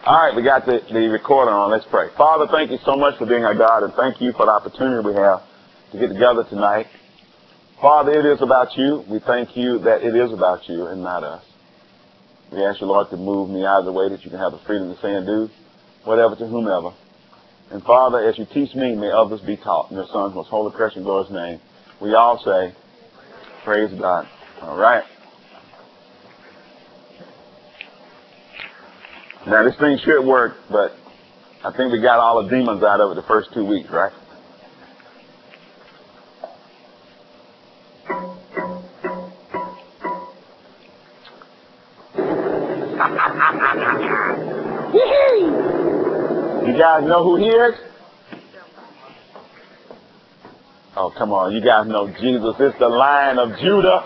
All right, we got the recorder on. Let's pray. Father, thank you so much for being our God, and thank you for the opportunity we have to get together tonight. Father, it is about you. We thank you that it is about you and not us. We ask you, Lord, to move me out of the way that you can have the freedom to say and do whatever to whomever. And Father, as you teach me, may others be taught. In your Son's most holy, precious, and glorious name, we all say, praise God. All right. Now, this thing should work, but I think we got all the demons out of it the first 2 weeks, right? You guys know who he is? Oh, come on. You guys know Jesus. It's the Lion of Judah.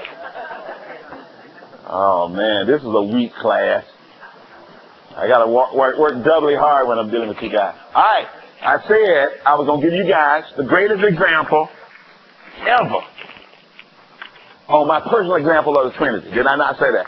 Oh, man. This is a weak class. I got to work doubly hard when I'm dealing with you guys. All right. I said I was going to give you guys the greatest example ever on my personal example of the Trinity. Did I not say that?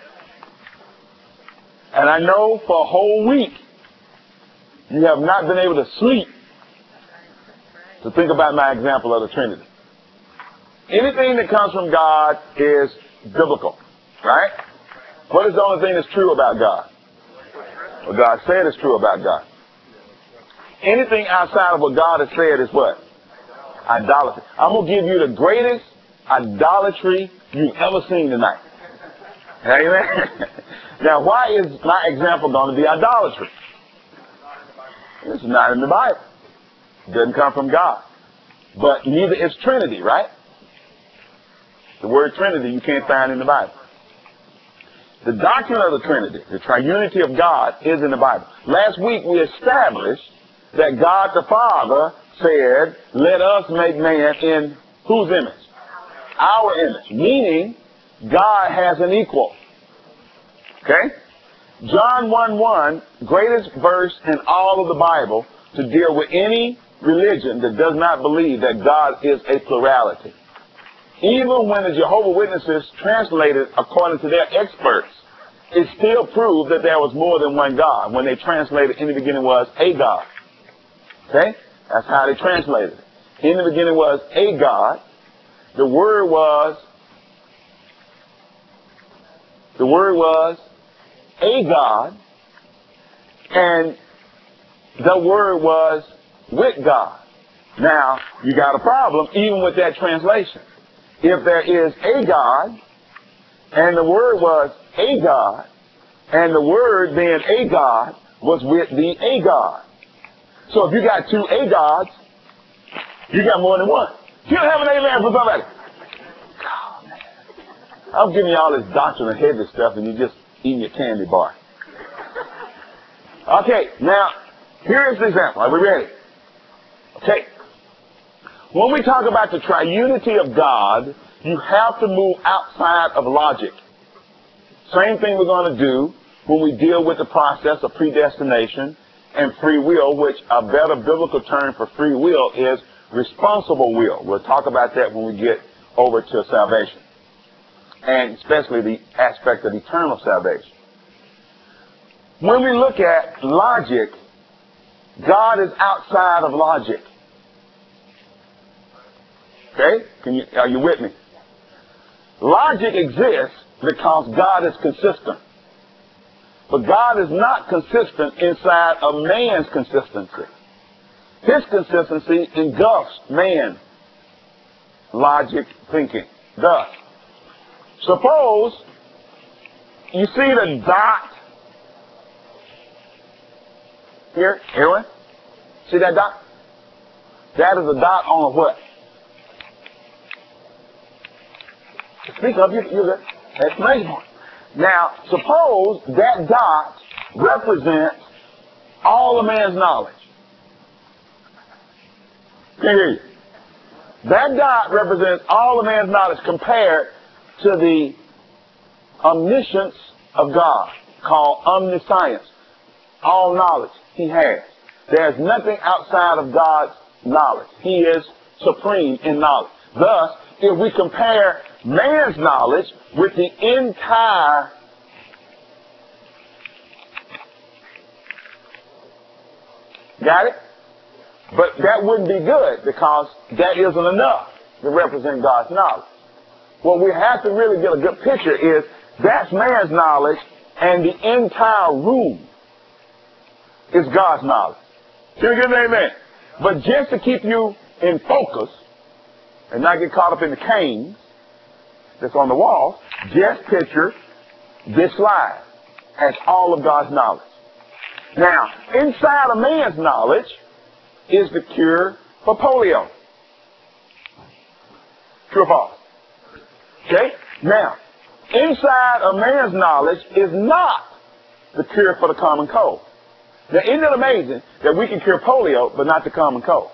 And I know for a whole week you have not been able to sleep to think about my example of the Trinity. Anything that comes from God is biblical, right? What is the only thing that's true about God? What God said is true about God. Anything outside of what God has said is what? Idolatry. I'm going to give you the greatest idolatry you've ever seen tonight. Amen? Now, why is my example going to be idolatry? It's not in the Bible. It doesn't come from God. But neither is Trinity, right? The word Trinity you can't find in the Bible. The doctrine of the Trinity, the triunity of God, is in the Bible. Last week we established that God the Father said, let us make man in whose image? Our image. Meaning, God has an equal. Okay? John 1:1, greatest verse in all of the Bible to deal with any religion that does not believe that God is a plurality. Even when the Jehovah's Witnesses translated according to their experts, it still proved that there was more than one God. When they translated, in the beginning was a God. Okay? That's how they translated it. In the beginning was a God. The word was a God. And the word was with God. Now, you got a problem even with that translation. If there is a God, and the word was a God, and the word being a God was with the a God. So if you got two a gods, you got more than one. You don't have an amen for somebody. Oh, man. I'm giving you all this doctrine and heavy stuff, and you're just eating your candy bar. Okay, now, here's the example. Are we ready? Okay. When we talk about the triunity of God, you have to move outside of logic. Same thing we're going to do when we deal with the process of predestination and free will, which a better biblical term for free will is responsible will. We'll talk about that when we get over to salvation, and especially the aspect of eternal salvation. When we look at logic, God is outside of logic. Okay? Are you with me? Logic exists because God is consistent. But God is not consistent inside of man's consistency. His consistency engulfs man's logic thinking. Thus, suppose you see the dot here, everyone? See that dot? That is a dot on a what? Speak up, you're good. Explanation point. Now, suppose that dot represents all of man's knowledge. Can you hear you? That dot represents all of man's knowledge compared to the omniscience of God, called omniscience. All knowledge he has. There's nothing outside of God's knowledge. He is supreme in knowledge. Thus, if we compare man's knowledge with the entire Got it? But that wouldn't be good because that isn't enough to represent God's knowledge. What we have to really get a good picture is that's man's knowledge and the entire room is God's knowledge. Can we get an amen? But just to keep you in focus and not get caught up in the canes that's on the wall, just picture this slide as all of God's knowledge. Now, inside of man's knowledge is the cure for polio. True or false? Okay? Now, inside of man's knowledge is not the cure for the common cold. Now, isn't it amazing that we can cure polio, but not the common cold?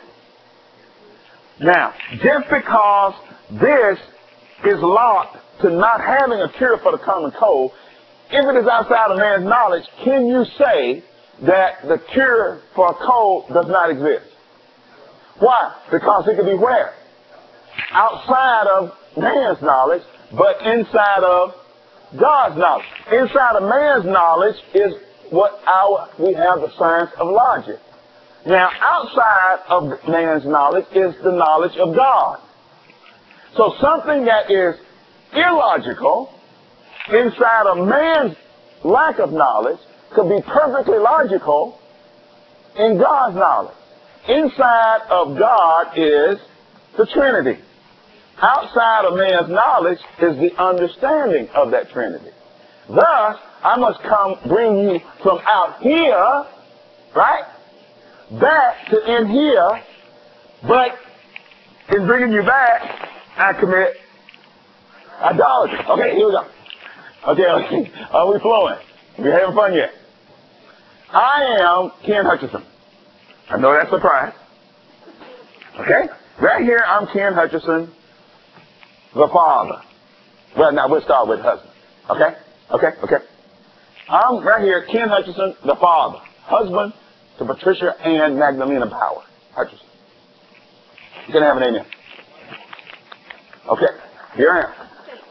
Now, just because this is locked to not having a cure for the common cold, if it is outside of man's knowledge, can you say that the cure for a cold does not exist? Why? Because it could be where? Outside of man's knowledge, but inside of God's knowledge. Inside of man's knowledge is what we have the science of logic. Now, outside of man's knowledge is the knowledge of God. So something that is illogical inside of man's lack of knowledge could be perfectly logical in God's knowledge. Inside of God is the Trinity. Outside of man's knowledge is the understanding of that Trinity. Thus, I must bring you from out here, right, back to in here, but in bringing you back, I commit idolatry. Okay, here we go. Okay, are we flowing? We having fun yet? I am Ken Hutchinson. I know that's a surprise. Okay? Right here, I'm Ken Hutchinson, the father. Well, now we'll start with husband. Okay? Okay? I'm right here, Ken Hutchinson, the father. Husband to Patricia Ann Magdalena Bauer Hutchinson. You can have an amen. Okay, here I am.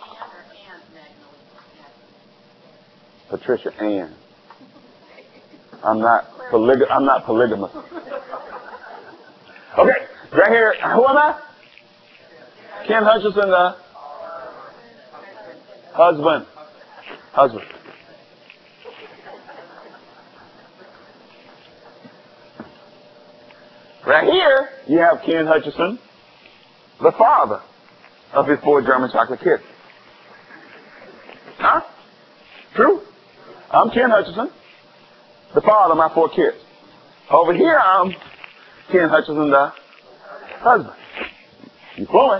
Patricia Ann. I'm not polygamous. Okay, right here, who am I? Ken Hutchinson, the husband. Right here, you have Ken Hutchinson, the father of his 4 German chocolate kids. Huh? True? I'm Ken Hutchinson, the father of my 4 kids. Over here, I'm Ken Hutchinson, the husband. You flowing?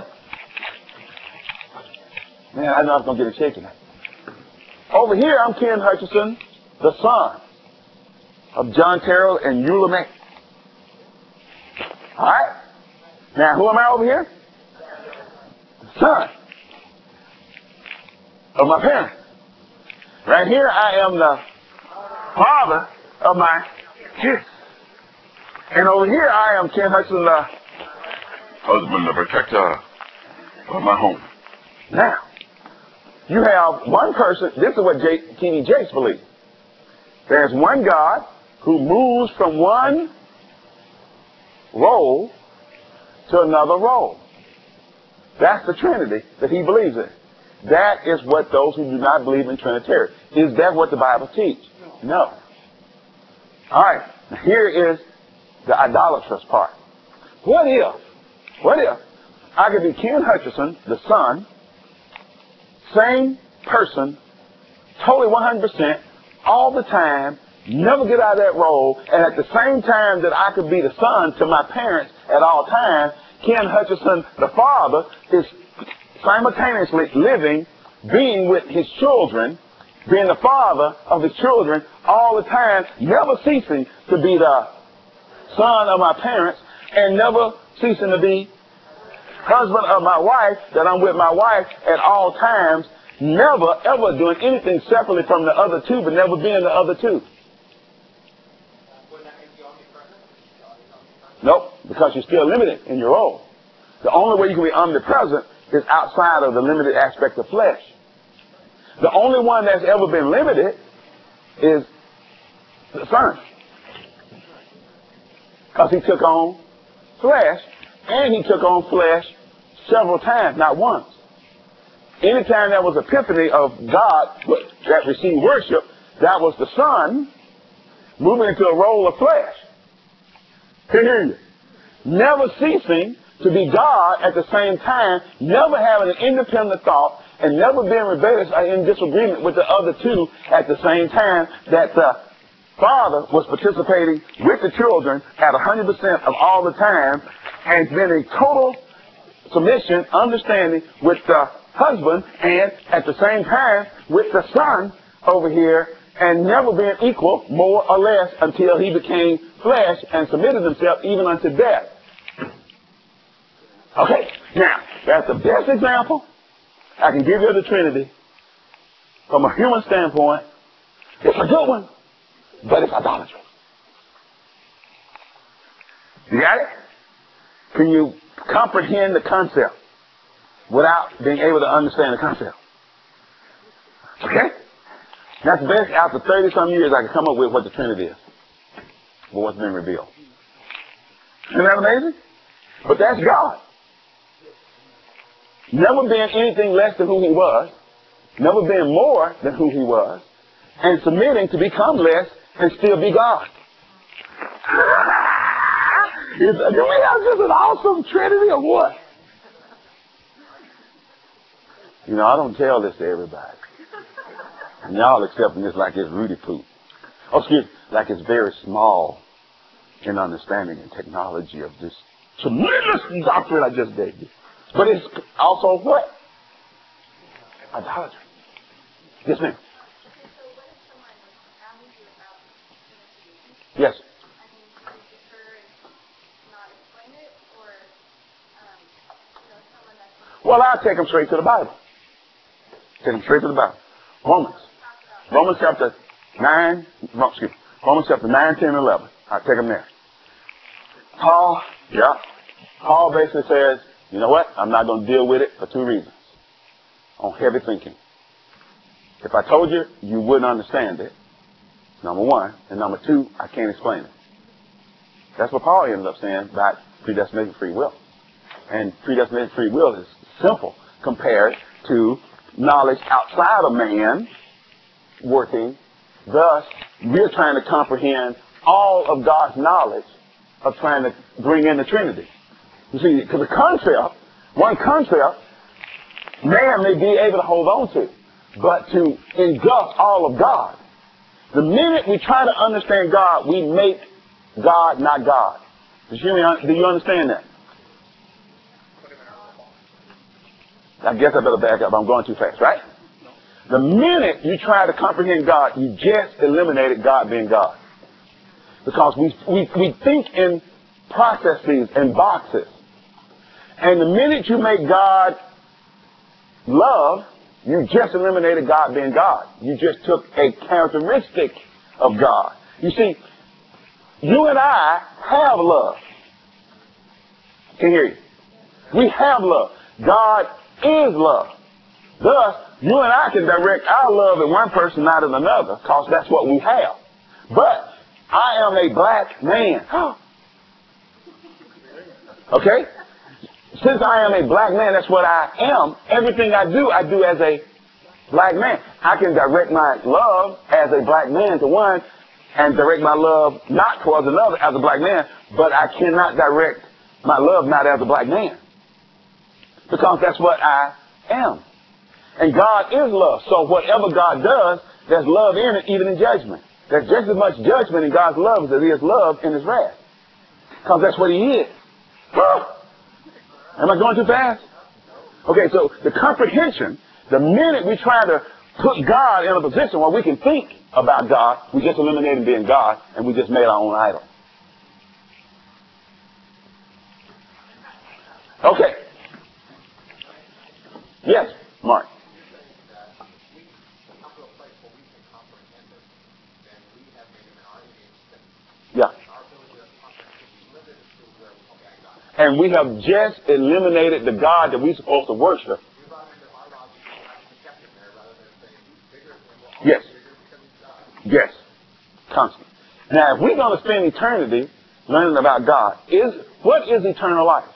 Man, I know I was going to get it shaken. Over here, I'm Ken Hutchinson, the son of John Terrell and Eula May. All right? Now, who am I over here? The son of my parents. Right here, I am the father of my kids. And over here, I am Ken Hutchinson, the husband, the protector of my home. Now, you have one person. This is what T.D. Jakes believes. There's one God who moves from one role to another role. That's the Trinity that he believes in. That is what those who do not believe in Trinitarian. Is that what the Bible teaches? No. All right. Here is the idolatrous part. What if I could be Ken Hutchinson, the son, same person, totally 100%, all the time, never get out of that role, and at the same time that I could be the son to my parents at all times, Ken Hutchinson, the father, is simultaneously living, being with his children, being the father of his children all the time, never ceasing to be the son of my parents, and never ceasing to be husband of my wife, that I'm with my wife at all times, never ever doing anything separately from the other two, but never being the other two. Nope, because you're still limited in your role. The only way you can be omnipresent is outside of the limited aspect of flesh. The only one that's ever been limited is the Son. Because he took on flesh, and he took on flesh several times, not once. Anytime there was epiphany of God that received worship, that was the Son moving into a role of flesh. Can you hear you? Never ceasing to be God at the same time, never having an independent thought, and never being rebellious or in disagreement with the other two at the same time, that the Father was participating with the children at 100% of all the time, and then in total submission, understanding with the husband, and at the same time with the Son over here, and never being equal, more or less, until he became flesh and submitted himself even unto death. Okay, now, that's the best example I can give you of the Trinity from a human standpoint. It's a good one, but it's idolatry. You got it? Can you comprehend the concept without being able to understand the concept? Okay? That's the best, after 30-some years, I can come up with what the Trinity is, for what's been revealed. Isn't that amazing? But that's God. Never being anything less than who he was, never being more than who he was, and submitting to become less and still be God. Do we have just an awesome Trinity or what? You know, I don't tell this to everybody. And y'all accepting this like it's Rudy poop. Oh, excuse me, like it's very small in understanding and technology of this tremendous doctrine I just gave you. But it's also what? Idolatry. Yes, ma'am. Yes. Well, I'll take them straight to the Bible. Take them straight to the Bible. Romans chapter 9, Romans chapter 9, 10, 11. I'll take them there. Paul basically says, you know what? I'm not going to deal with it for two reasons. On heavy thinking. If I told you, you wouldn't understand it. Number one. And number two, I can't explain it. That's what Paul ended up saying about predestinated free will. And predestinated free will is simple compared to knowledge outside of man working. Thus, we're trying to comprehend all of God's knowledge of trying to bring in the Trinity. You see, because the concept, one concept, man may be able to hold on to, but to engulf all of God. The minute we try to understand God, we make God not God. Do you understand that? I guess I better back up. I'm going too fast, right? The minute you try to comprehend God, you just eliminated God being God. Because we think in processes and boxes. And the minute you make God love, you just eliminated God being God. You just took a characteristic of God. You see, you and I have love. Can you hear you? We have love. God is love. Thus, you and I can direct our love in one person, not in another, because that's what we have. But I am a black man. Okay? Since I am a black man, that's what I am. Everything I do as a black man. I can direct my love as a black man to one and direct my love not towards another as a black man, but I cannot direct my love not as a black man. Because that's what I am. And God is love. So whatever God does, there's love in it, even in judgment. There's just as much judgment in God's love as there is love in his wrath. Because that's what he is. Am I going too fast? Okay, so the comprehension, the minute we try to put God in a position where we can think about God, we just eliminated being God, and we just made our own idol. Okay. Yes, Mark. Yeah. And we have just eliminated the God that we're supposed to worship. Yes. Yes. Constant. Now, if we're going to spend eternity learning about God. What is eternal life?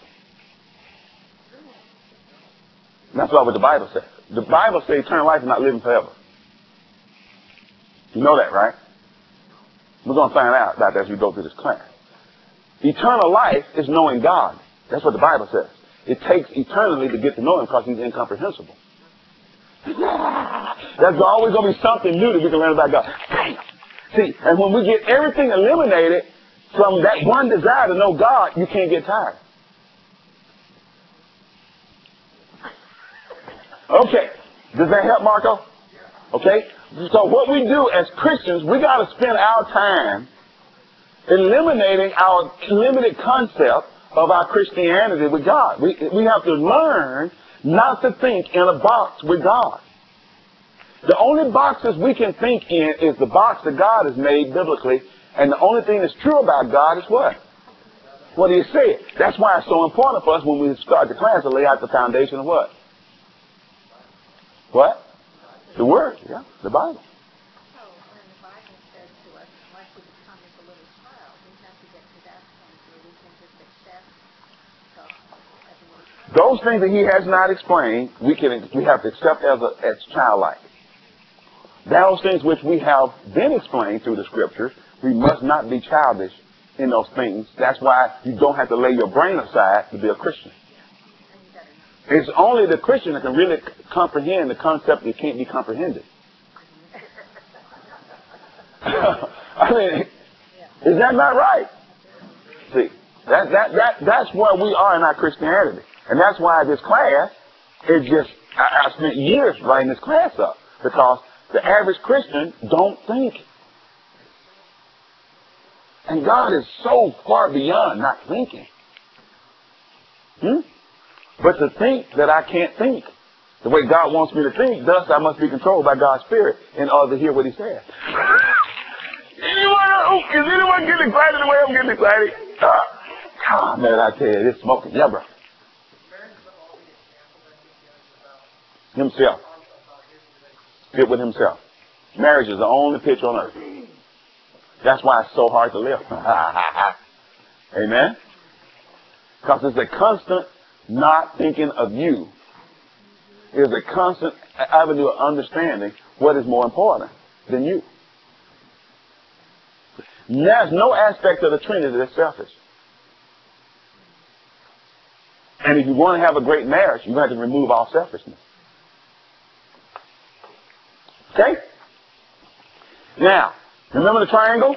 That's not what the Bible says. The Bible says eternal life is not living forever. You know that, right? We're going to find out about that as we go through this class. Eternal life is knowing God. That's what the Bible says. It takes eternity to get to know him because he's incomprehensible. There's always going to be something new that we can learn about God. See, and when we get everything eliminated from that one desire to know God, you can't get tired. Okay. Does that help, Marco? Okay. So what we do as Christians, we got to spend our time eliminating our limited concept of our Christianity with God. We have to learn not to think in a box with God. The only boxes we can think in is the box that God has made biblically, and the only thing that's true about God is what? What he said. That's why it's so important for us when we start the class to lay out the foundation of what? What? The Word, yeah, the Bible. So when the Bible says to us, once we become as a little child, we have to get to that point where we can just accept God as a little child. Those things that he has not explained, we have to accept as childlike. Those things which we have been explained through the Scriptures, we must not be childish in those things. That's why you don't have to lay your brain aside to be a Christian. It's only the Christian that can really comprehend the concept that can't be comprehended. I mean, is that not right? See, that's where we are in our Christianity. And that's why this class is just, I spent years writing this class up. Because the average Christian don't think. And God is so far beyond not thinking. But to think that I can't think the way God wants me to think, thus I must be controlled by God's Spirit in order to hear what he says. Is anyone getting excited the way I'm getting excited? Man, I tell you, it's smoking. Yeah, bro. Himself. Fit with himself. Marriage is the only pitch on earth. That's why it's so hard to live. Amen? Because it's a constant not thinking of you. It's a constant avenue of understanding what is more important than you. There's no aspect of the Trinity that's selfish. And if you want to have a great marriage, you have to remove all selfishness. Okay? Now, remember the triangle?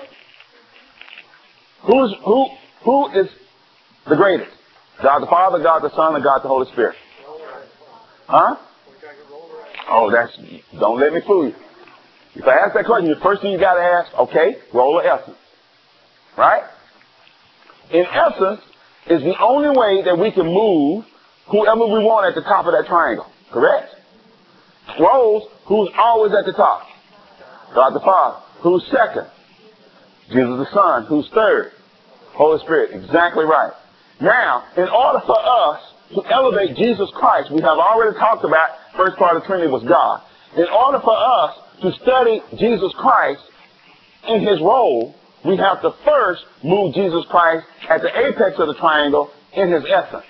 Who is the greatest? God the Father, God the Son, and God the Holy Spirit. Huh? Oh, don't let me fool you. If I ask that question, the first thing you got to ask, okay, role of essence. Right? In essence, is the only way that we can move whoever we want at the top of that triangle. Correct? Roles, who's always at the top? God the Father. Who's second? Jesus the Son. Who's third? Holy Spirit. Exactly right. Now, in order for us to elevate Jesus Christ, we have already talked about first part of the Trinity was God. In order for us to study Jesus Christ in his role, we have to first move Jesus Christ at the apex of the triangle in his essence.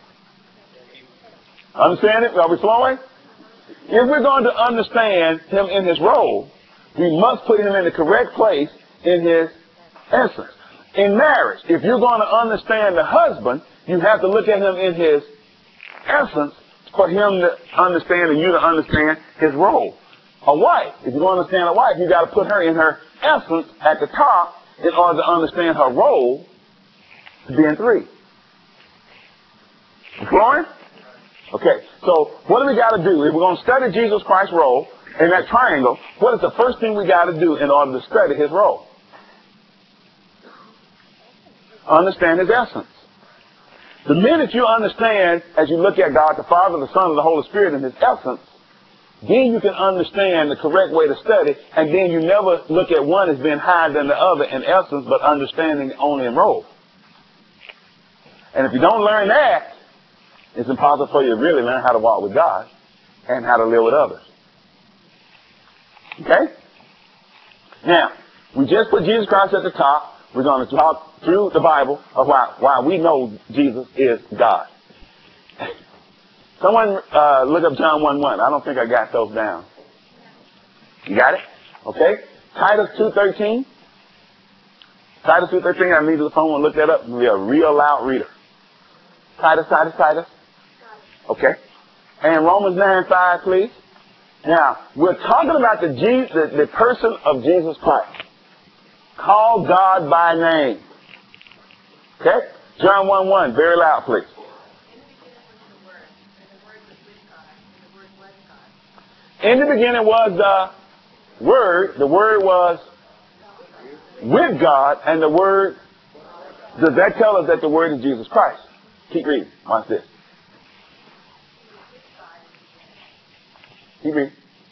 Understand it? Are we flowing? If we're going to understand him in his role, we must put him in the correct place in his essence. In marriage, if you're going to understand the husband, you have to look at him in his essence for him to understand and you to understand his role. A wife, if you're going to understand a wife, you got to put her in her essence at the top in order to understand her role to be in three. You flowing? Okay, so what do we got to do? If we're going to study Jesus Christ's role in that triangle, what is the first thing we got to do in order to study his role? Understand his essence. The minute you understand, as you look at God the Father, the Son, and the Holy Spirit in his essence, then you can understand the correct way to study, and then you never look at one as being higher than the other in essence, but understanding only in role. And if you don't learn that, it's impossible for you to really learn how to walk with God and how to live with others. Okay? Now, we just put Jesus Christ at the top. we're going to talk through the Bible of why we know Jesus is God. Someone look up John 1:1. I don't think I got those down. You got it? Okay. Titus 2:13. Titus 2:13. I needed the phone and look that up. Be a real loud reader. Titus. Okay. And Romans 9:5, please. Now, we're talking about the person of Jesus Christ. Called God by name. Okay? John 1:1. Very loud, please. In the beginning was the Word. The Word was with God, and the Word, does that tell us that the Word is Jesus Christ? Keep reading. Watch this. Keep reading.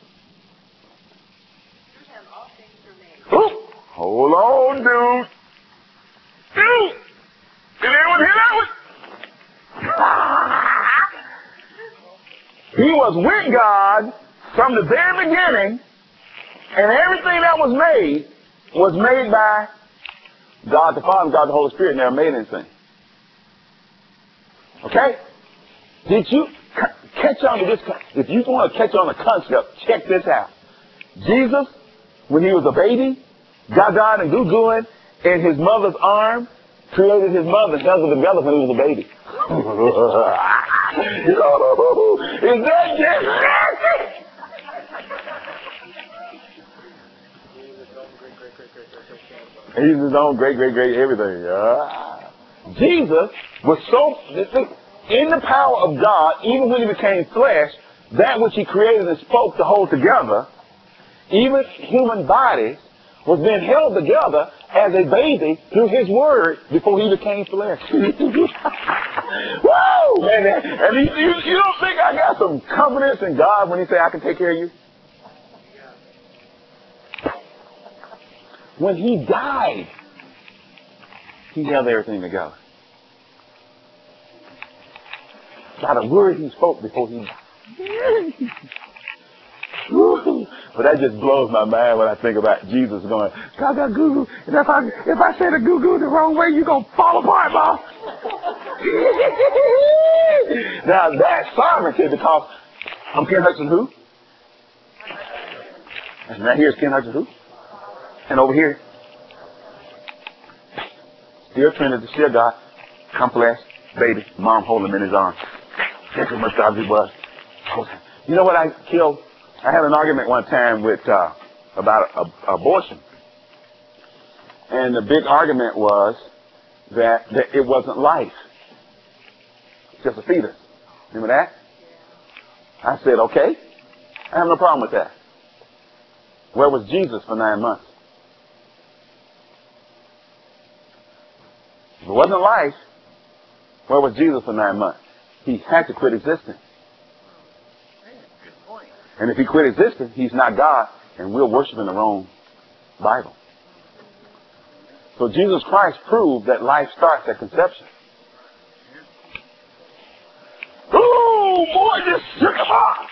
Ooh, hold on, dude. Dude! Did anyone hear that one? He was with God from the very beginning, and everything that was made by God the Father and God the Holy Spirit. Never made anything. Okay? Did you catch on to this? If you want to catch on the concept, check this out. Jesus, when he was a baby, gaga and goo-gooing in his mother's arm, created his mother, held her together when he was a baby. Is that just He's his own great everything. Jesus was so in the power of God, even when he became flesh, that which he created and spoke to hold together, even human bodies, was being held together as a baby through his word before he became flesh. Woo! And you don't think I got some confidence in God when he say I can take care of you? When he died, he held everything together. By the word he spoke before he died. But that just blows my mind when I think about Jesus going, gaga goo goo. And if I say the goo goo the wrong way, you're gonna fall apart, boss. Now that's sovereignty, because I'm Ken Hudson who? And right here is Ken Hudson who? And over here, still Trinity, still God, complex, baby, mom holding him in his arms. That's how much God he was. You know what I killed? I had an argument one time with about abortion. And the big argument was that it wasn't life. Just a fetus. Remember that? I said, okay, I have no problem with that. Where was Jesus for 9 months? If it wasn't life, where was Jesus for 9 months? He had to quit existing. And if he quit existing, he's not God, and we're worshiping the wrong Bible. So Jesus Christ proved that life starts at conception. Ooh, boy, this shook him off.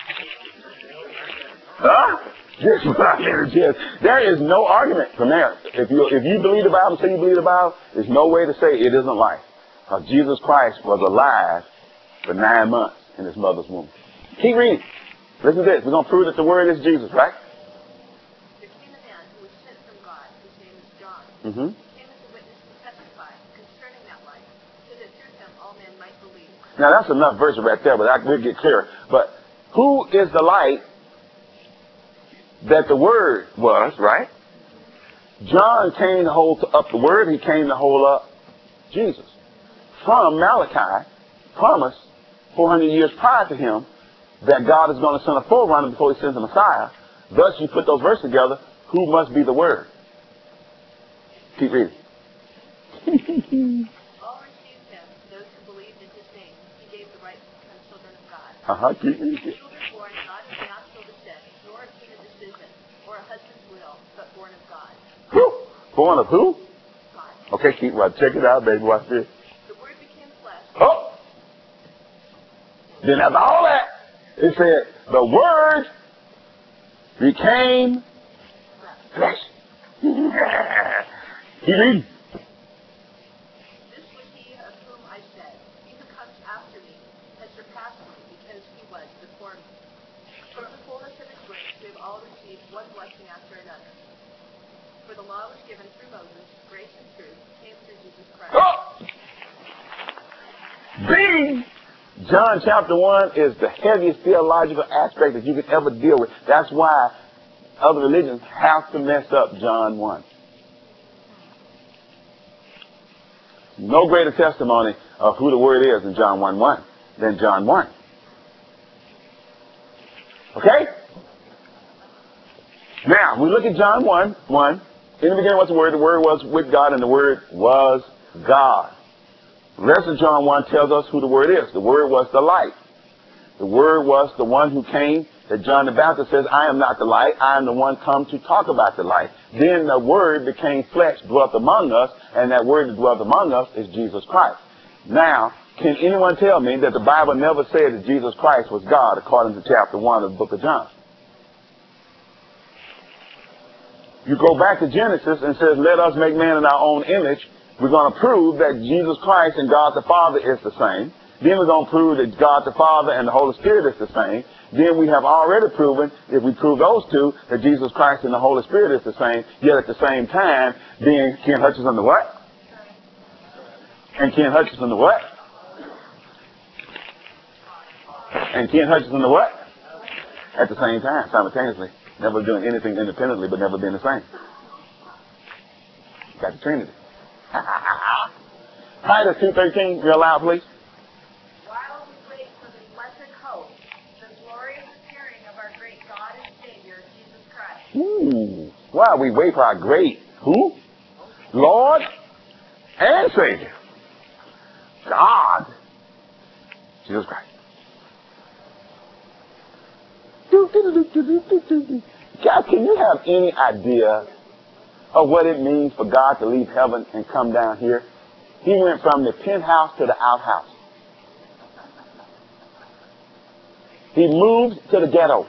Huh? This is what I mean. There is no argument from there. If you believe the Bible, say you believe the Bible, there's no way to say it isn't life. Because Jesus Christ was alive for 9 months in his mother's womb. Keep reading. Listen to this. We're going to prove that the word is Jesus, right? There came a man who was sent from God, whose name is John. Mm-hmm. He came as a witness to testify concerning that light, so that through him all men might believe. Now that's enough verse right there, but we'll get clearer. But who is the light that the word was, right? John came to hold up the word. He came to hold up Jesus. From Malachi, promised 400 years prior to him, that God is going to send a forerunner before he sends a Messiah. Thus, you put those verses together, who must be the Word? Keep reading. All received him, those who believed in his name. He gave the right to become children of God. Keep reading. Children born not of natural descent, nor of human decision, or a husband's will, but born of God. Whew. Born of who? God. Okay, keep right. Check it out, baby. Watch this. The Word became flesh. Oh! Then after all that, it said, the Word became flesh. Keep reading. For the law was given through Moses, grace and truth came through Jesus Christ. Oh! Bing! John chapter 1 is the heaviest theological aspect that you could ever deal with. That's why other religions have to mess up John 1. No greater testimony of who the Word is in John 1:1 than John 1. Okay? Now, we look at John 1:1. In the beginning was the Word was with God, and the Word was God. The rest of John 1 tells us who the Word is. The Word was the light. The Word was the one who came, that John the Baptist says, I am not the light, I am the one come to talk about the light. Then the Word became flesh, dwelt among us, and that Word that dwelt among us is Jesus Christ. Now, can anyone tell me that the Bible never said that Jesus Christ was God, according to chapter 1 of the book of John? You go back to Genesis and says, let us make man in our own image. We're going to prove that Jesus Christ and God the Father is the same. Then we're going to prove that God the Father and the Holy Spirit is the same. Then we have already proven, if we prove those two, that Jesus Christ and the Holy Spirit is the same. Yet at the same time, then Ken Hutchinson the what? And Ken Hutchinson the what? And Ken Hutchinson the what? At the same time, simultaneously. Never doing anything independently, but never being the same. Got the Trinity. Titus 2:13, you're allowed, please. While we wait for the blessed hope, the glorious appearing of our great God and Savior, Jesus Christ. Ooh. While we wait for our great, who? Lord and Savior. God. Jesus Christ. God, can you have any idea of what it means for God to leave heaven and come down here? He went from the penthouse to the outhouse. He moved to the ghetto.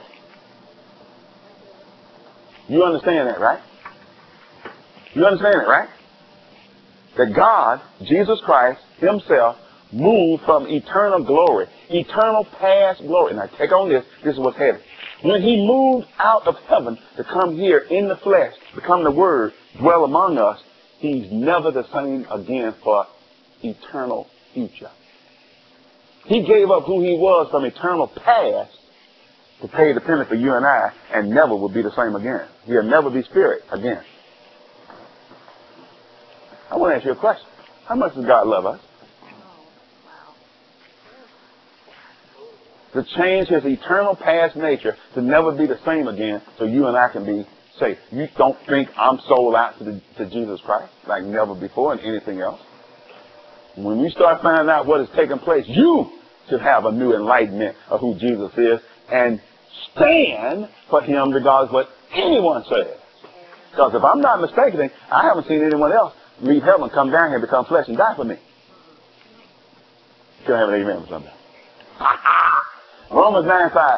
You understand that, right? You understand that, right? That God, Jesus Christ himself, moved from eternal glory, eternal past glory. Now take on this. This is what's heavy. When he moved out of heaven to come here in the flesh, become the Word, dwell among us, he's never the same again for eternal future. He gave up who he was from eternal past to pay the penalty for you and I, and never will be the same again. He'll never be spirit again. I want to ask you a question. How much does God love us? To change his eternal past nature to never be the same again so you and I can be saved. You don't think I'm sold out to Jesus Christ like never before and anything else? When you start finding out what is taking place, you should have a new enlightenment of who Jesus is and stand for him regardless of what anyone says. Because if I'm not mistaken, I haven't seen anyone else leave heaven, come down here, become flesh, and die for me. Can I have an amen or something? Romans 9:5.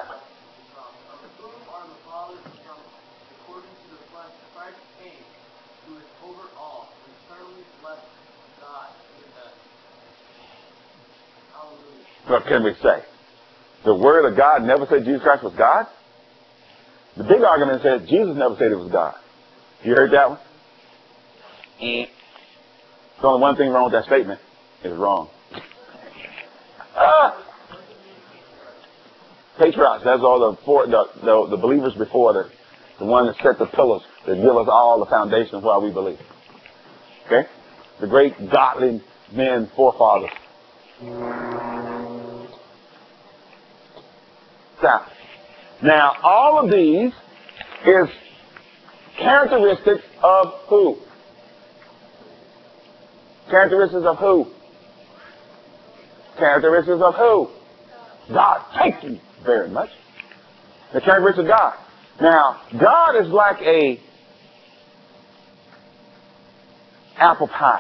What can we say? The Word of God never said Jesus Christ was God? The big argument says Jesus never said he was God. You heard that one? There's only one thing wrong with that statement. It's wrong. Patriarchs, that's all the believers before, the one that set the pillars, that give us all the foundation of why we believe. Okay? The great godly men, forefathers. Now, all of these is characteristics of who? Characteristics of who? Characteristics of who? God. Thank you very much. The characteristics of God. Now, God is like a apple pie.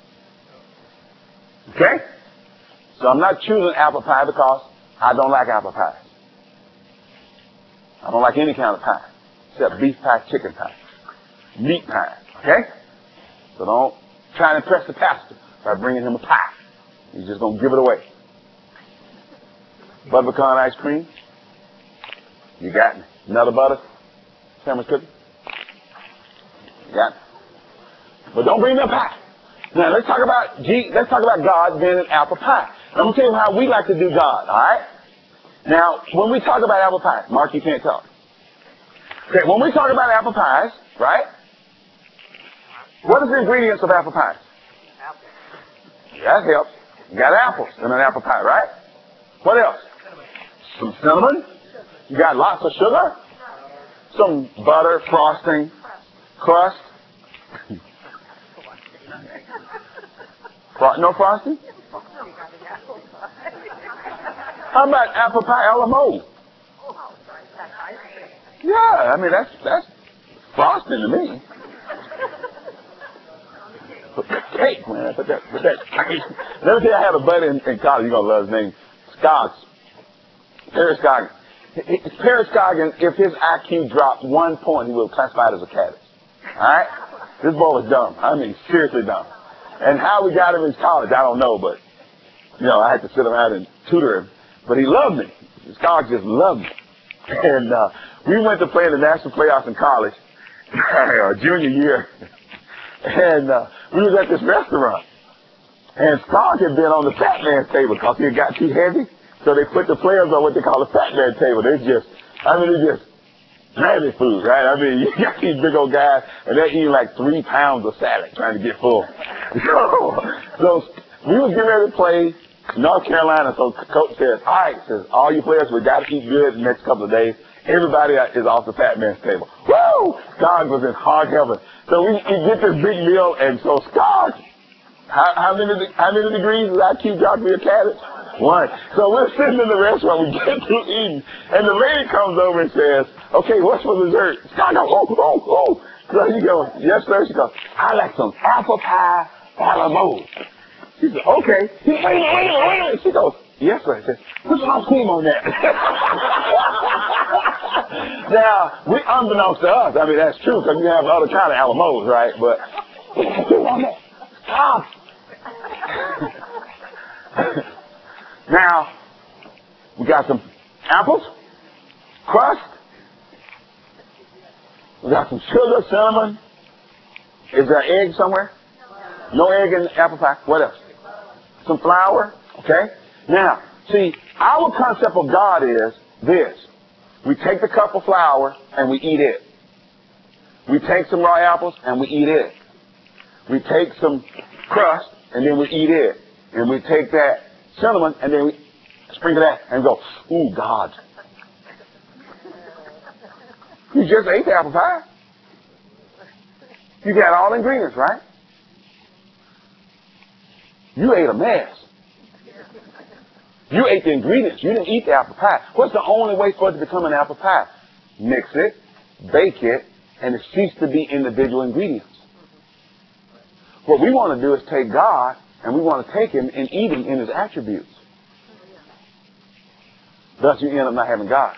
Okay? So I'm not choosing apple pie because I don't like apple pies. I don't like any kind of pie, except beef pie, chicken pie, meat pie. Okay? So don't try to impress the pastor by bringing him a pie. He's just going to give it away. Butter pecan ice cream. You got me. Nutter butter. Sandwich cookie. You got me. But don't bring me a pie. Now let's talk about God being an apple pie. I'm gonna tell you how we like to do God. All right. Now when we talk about apple pie, Mark, you can't talk. Okay, when we talk about apple pies, right? What are the ingredients of apple pies? That helps. You got apples in an apple pie, right? What else? Some cinnamon. You got lots of sugar. Some butter, frosting, crust. No frosting? How about apple pie a la mode? Yeah, I mean that's frosting to me. But cake, man. But that. Let me tell you, I had a buddy in college. You're gonna love his name, Scoggs. Perry Scoggins. Perry Scoggins, if his IQ dropped 1 point, he would have classified as a cabbage. All right? This boy was dumb. I mean, seriously dumb. And how we got him in college, I don't know, but I had to sit around and tutor him. But he loved me. Scoggs just loved me. And we went to play in the national playoffs in college, our junior year. And we was at this restaurant. And Scoggs had been on the fat man's table because he had got too heavy. So they put the players on what they call a fat man table. It's just heavy food, right? I mean, you got these big old guys, and they're eating like 3 pounds of salad trying to get full. So we was getting ready to play North Carolina. So coach says, all right, all you players, we got to eat good the next couple of days. Everybody is off the fat man's table. Woo! Scoggs was in hard heaven. So we get this big meal, and so Scoggs, how many degrees does IQ drop to be a cabbage? 1. So we're sitting in the restaurant, we get through eating, and the lady comes over and says, okay, what's for dessert? Scott goes, oh. So he goes, yes, sir. She goes, I like some apple pie a la mode. She said, okay. Wait a minute. She goes, yes, sir. He says, put some cream on that. Now, unbeknownst to us, I mean, that's true, because you have other kind of a la modes, right? But, stop. Now, we got some apples, crust, we got some sugar, cinnamon. Is there egg somewhere? No egg in the apple pie. What else? Some flour, okay? Now, see, our concept of God is this. We take the cup of flour and we eat it. We take some raw apples and we eat it. We take some crust and then we eat it. And we take that cinnamon, and then we sprinkle that and go, ooh, God. You just ate the apple pie. You got all the ingredients, right? You ate a mess. You ate the ingredients. You didn't eat the apple pie. What's the only way for it to become an apple pie? Mix it, bake it, and it ceases to be individual ingredients. What we want to do is take God, and we want to take him and eat him in his attributes. Thus you end up not having God.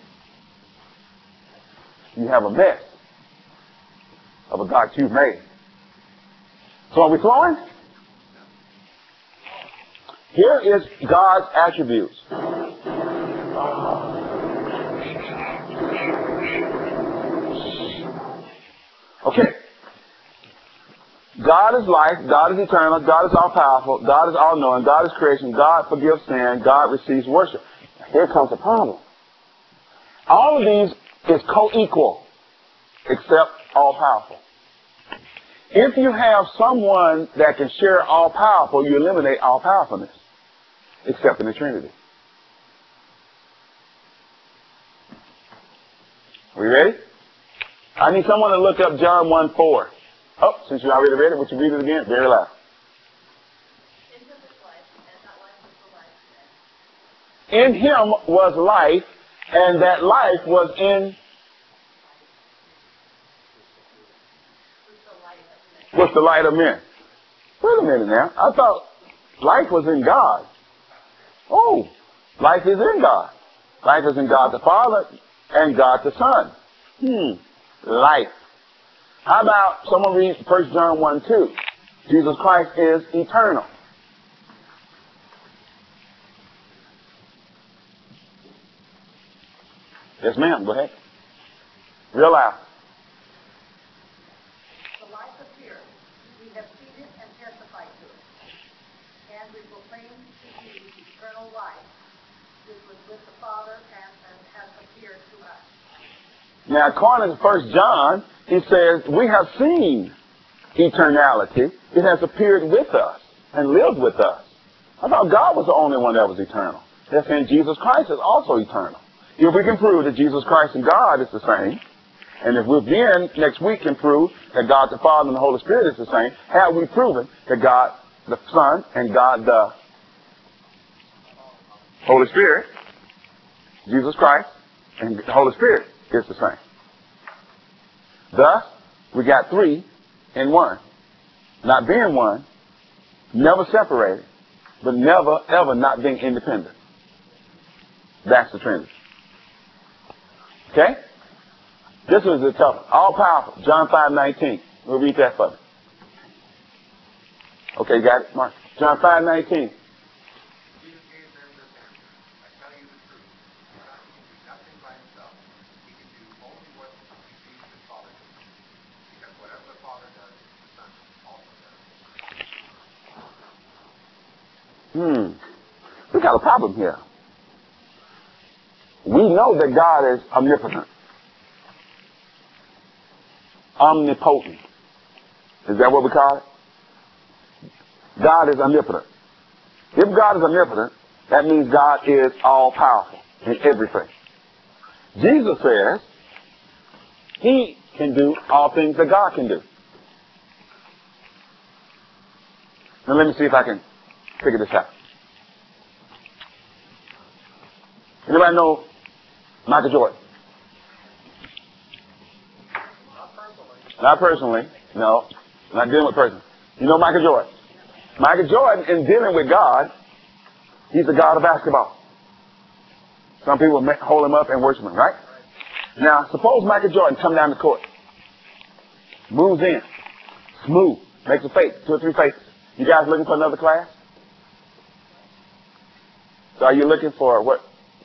You have a mess of a God you've made. So are we flowing? Here is God's attributes. Okay. God is life, God is eternal, God is all-powerful, God is all-knowing, God is creation, God forgives sin, God receives worship. Here comes the problem. All of these is co-equal, except all-powerful. If you have someone that can share all-powerful, you eliminate all-powerfulness, except in the Trinity. Are we ready? I need someone to look up John 1:4. Oh, since you already read it, would you read it again? Very loud. In him was life, and that life was in... What's the light of men? Wait a minute now. I thought life was in God. Oh, life is in God. Life is in God the Father and God the Son. Life. How about someone read 1 John 1:2? Jesus Christ is eternal. Yes, ma'am. Go ahead. Real loud. The life appeared, We have seen it and testified to it. And we proclaim to you eternal life, which was with the Father and has appeared to us. Now, according to 1 John, he says, we have seen eternality. It has appeared with us and lived with us. I thought God was the only one that was eternal. They're saying Jesus Christ is also eternal. If we can prove that Jesus Christ and God is the same, and if we then next week can prove that God the Father and the Holy Spirit is the same, have we proven that God the Son and God the Holy Spirit, Jesus Christ and the Holy Spirit is the same? Thus, we got 3 in 1. Not being one, never separated, but never, ever not being independent. That's the Trinity. Okay? This was the tough one. All powerful. John 5:19. We'll read that for me. Okay, got it? Mark. John 5:19. Jesus gave them this answer. I tell you the truth. God can do nothing by himself. He can do only what he sees his Father do. Because whatever the Father does, the Son also does. We got a problem here. We know that God is omnipotent. Omnipotent. Is that what we call it? God is omnipotent. If God is omnipotent, that means God is all-powerful in everything. Jesus says he can do all things that God can do. Now let me see if I can figure this out. Anybody know Michael Jordan? Not personally. No. Not dealing with person. You know Michael Jordan? Michael Jordan, in dealing with God, he's the God of basketball. Some people hold him up and worship him, right? Now, suppose Michael Jordan come down the court, moves in, smooth, makes a face, 2 or 3 faces. You guys looking for another class? So are you looking for what?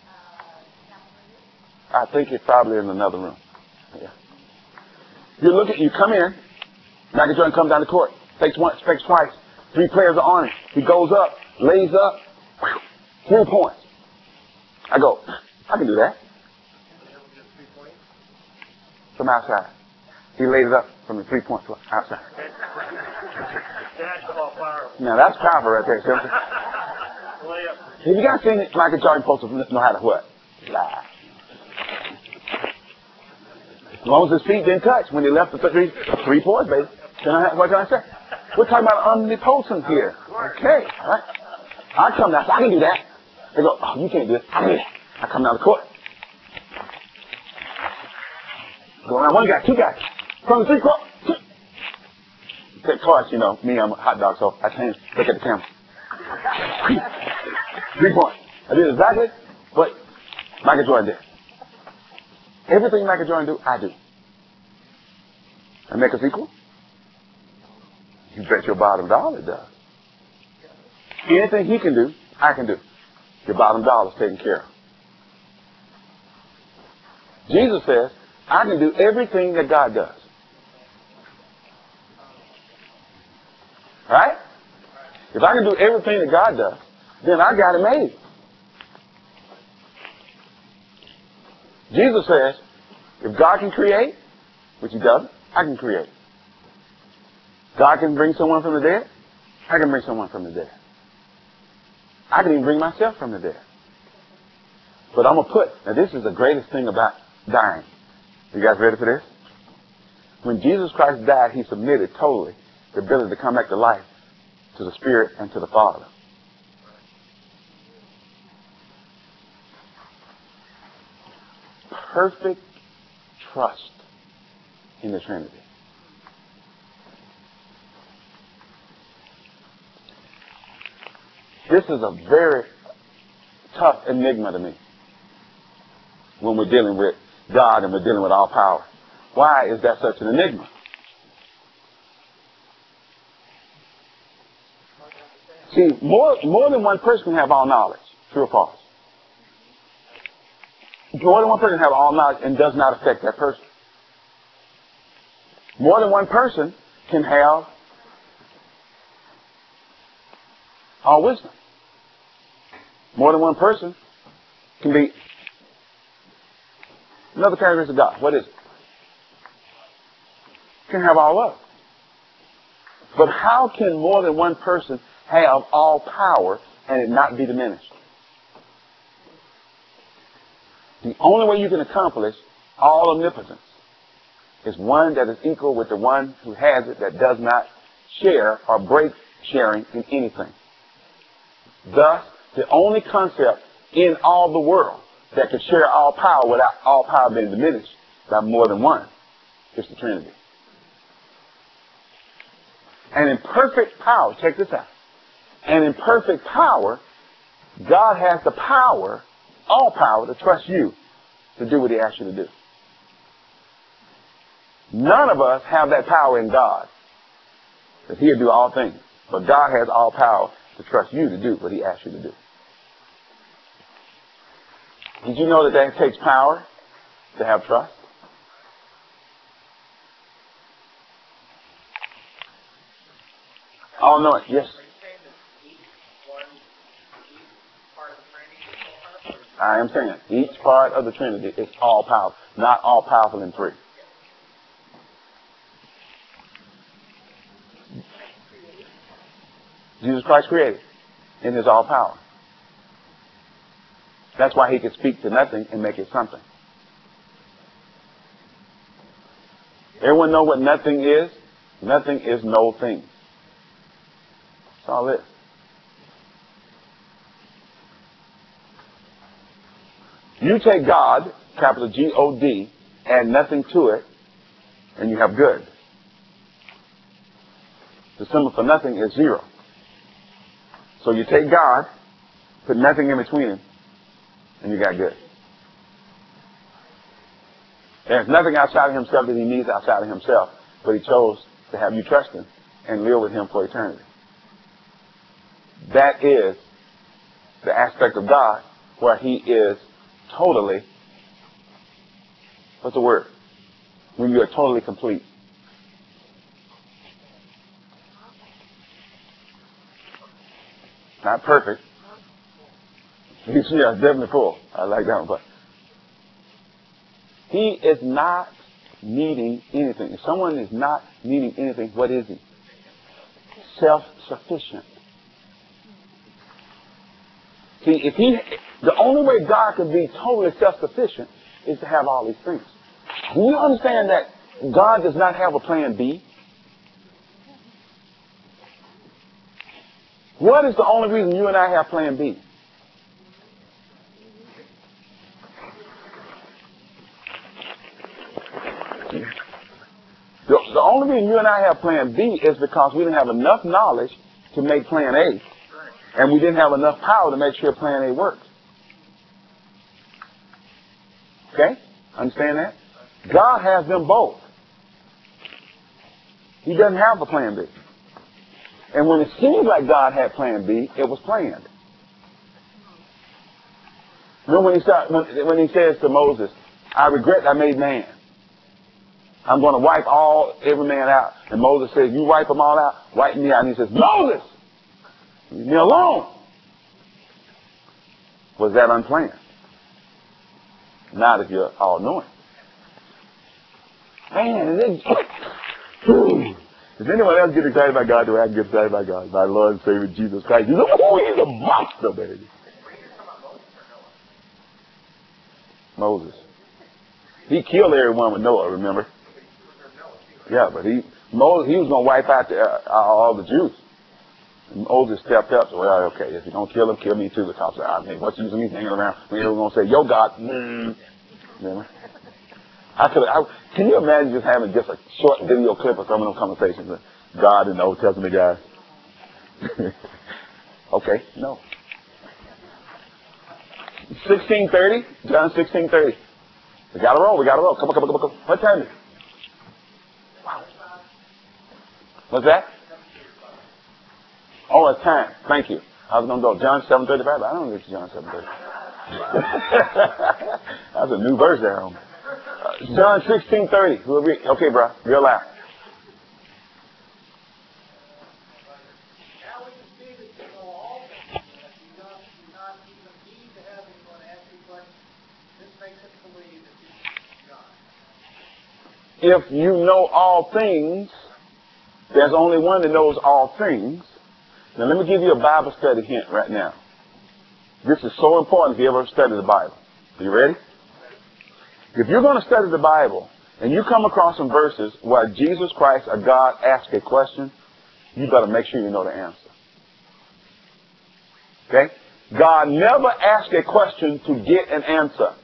I think it's probably in another room. Yeah. You come in, Michael Jordan comes down the court, fakes once, fakes twice, 3 players are on him. He goes up, lays up, 3 points. I go, I can do that. From outside. He laid it up from the 3 points outside. Now that's power right there, Simpson. If you guys seen it, Michael Jordan supposed to know how to what? Lie. As long as his feet didn't touch when he left the 3 points, baby. What can I say? We're talking about omnipotence here. Okay, all right. I come down, so I can do that. They go, oh, you can't do it. I can do that. I come down the court. Go around 1 guy, 2 guys. From the 3 court. Of course, you know, me, I'm a hot dog, so I can't look at the camera. 3 points. I did exactly what Michael Jordan did. Everything Michael Jordan do, I do. And make us equal? You bet your bottom dollar it does. Anything he can do, I can do. Your bottom dollar is taken care of. Jesus says, I can do everything that God does. Right? If I can do everything that God does, then I got it made. Jesus says, if God can create, which he doesn't, I can create. God can bring someone from the dead, I can bring someone from the dead. I can even bring myself from the dead. But I'm going to now this is the greatest thing about dying. You guys ready for this? When Jesus Christ died, he submitted totally the ability to come back to life to the Spirit and to the Father. Perfect trust in the Trinity. This is a very tough enigma to me when we're dealing with God and we're dealing with all power. Why is that such an enigma? See, more than one person can have all knowledge. True or false? More than one person can have all knowledge and does not affect that person. More than one person can have All wisdom. More than one person can be another characteristic of God. What is it? Can have all of it. But how can more than one person have all power and it not be diminished? The only way you can accomplish all omnipotence is one that is equal with the one who has it, that does not share or break sharing in anything. Thus, the only concept in all the world that can share all power without all power being diminished by more than one is the Trinity. And in perfect power, check this out. And in perfect power, God has the power, all power, to trust you to do what He asks you to do. None of us have that power in God, that He'll do all things. But God has all power to trust you to do what He asks you to do. Did you know that that takes power to have trust? Oh, no. Yes. I am saying each part of the Trinity is all powerful, not all powerful in three. Jesus Christ created in His all power. That's why He could speak to nothing and make it something. Everyone know what nothing is? Nothing is no thing. That's all it is. You take God, capital G-O-D, add nothing to it, and you have good. The symbol for nothing is zero. So you take God, put nothing in between Him, and you got good. There's nothing outside of Himself that He needs outside of Himself, but He chose to have you trust Him and live with Him for eternity. That is the aspect of God where He is totally, what's the word? When you are totally complete. Not perfect. Yeah, definitely full. I like that one. But He is not needing anything. If someone is not needing anything, what is he? Self-sufficient. See, the only way God can be totally self-sufficient is to have all these things. Do you understand that God does not have a plan B? What is the only reason you and I have plan B? The only reason you and I have plan B is because we didn't have enough knowledge to make plan A. And we didn't have enough power to make sure plan A worked. Okay? Understand that? God has them both. He doesn't have a plan B. And when it seemed like God had plan B, it was planned. Remember when he says to Moses, I regret I made man. I'm going to wipe every man out. And Moses says, you wipe them all out, wipe me out. And he says, Moses, leave me alone. Was that unplanned? Not if you're all-knowing. Man, does anyone else get excited about God the way I get excited about God? My Lord and Savior Jesus Christ. He's a monster, baby. Moses. He killed everyone with Noah, remember? Yeah, but he was going to wipe out all the Jews. And Moses stepped up. So, well, okay, if you're going to kill him, kill me too. Because I mean, what's the use of me hanging around when you're going to say, yo, God. Remember? Can you imagine just having just a short video clip of some of those conversations with God and the Old Testament guys? Okay, no. 16:30, John 16:30. We gotta roll. Come on. What time is it? Wow. What's that? Oh, it's time. Thank you. I was gonna go John 7:35, but I don't think it's John 7:30. That's a new verse there, homie. John 16:30. Okay, bro. Real loud. Now we can see that you know all if you know all things, there's only one that knows all things. Now let me give you a Bible study hint right now. This is so important if you ever study the Bible. Are you ready? If you're going to study the Bible and you come across some verses where Jesus Christ or God asks a question, you better make sure you know the answer. Okay? God never asks a question to get an answer.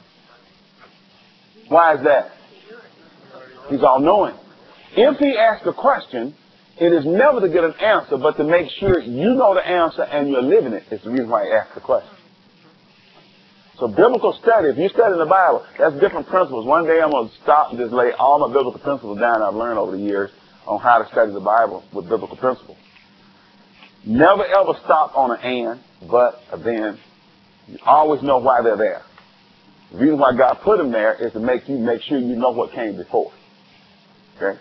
Why is that? He's all-knowing. If he asks a question, it is never to get an answer, but to make sure you know the answer and you're living it. It's the reason why he asks the question. So biblical study, if you study the Bible, that's different principles. One day I'm going to stop and just lay all my biblical principles down I've learned over the years on how to study the Bible with biblical principles. Never ever stop on an and, but, a then. You always know why they're there. The reason why God put them there is to make sure you know what came before. Okay?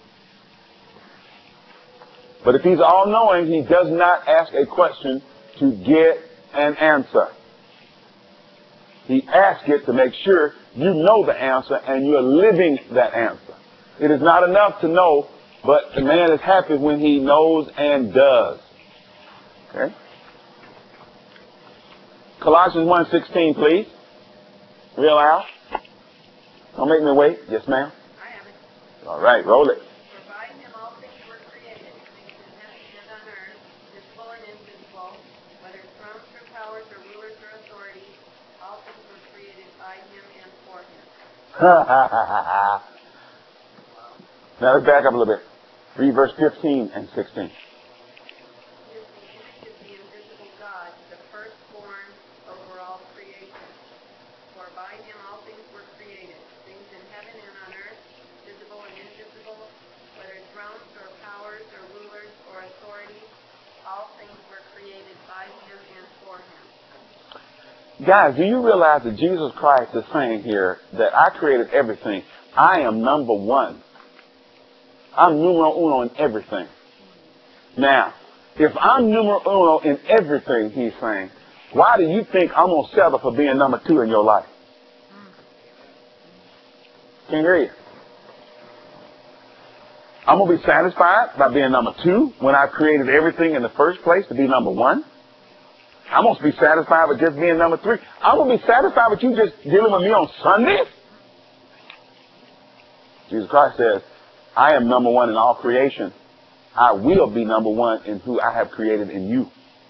But if he's all-knowing, he does not ask a question to get an answer. He asks it to make sure you know the answer and you're living that answer. It is not enough to know, but the man is happy when he knows and does. Okay? Colossians 1:16, please. Real loud. Don't make me wait. Yes, ma'am. I have it. All right, roll it. For by him all things were created, things in heaven and on earth, visible and invisible, whether thrones or powers or rulers or authorities, all things were created by him and for him. Now let's back up a little bit. Read verse 15 and 16. He is the image of the invisible God, the firstborn over all creation. For by him all things were created, things in heaven and on earth, visible and invisible, whether thrones or powers or rulers or authorities, all things were created by him and for him. Guys, do you realize that Jesus Christ is saying here that I created everything? I am number one. I'm numero uno in everything. Now, if I'm numero uno in everything, he's saying, why do you think I'm going to settle for being number two in your life? Can't hear you. I'm going to be satisfied by being number two when I created everything in the first place to be number one. I'm going to be satisfied with just being number three. I'm going to be satisfied with you just dealing with me on Sundays. Jesus Christ says, I am number one in all creation. I will be number one in who I have created in you.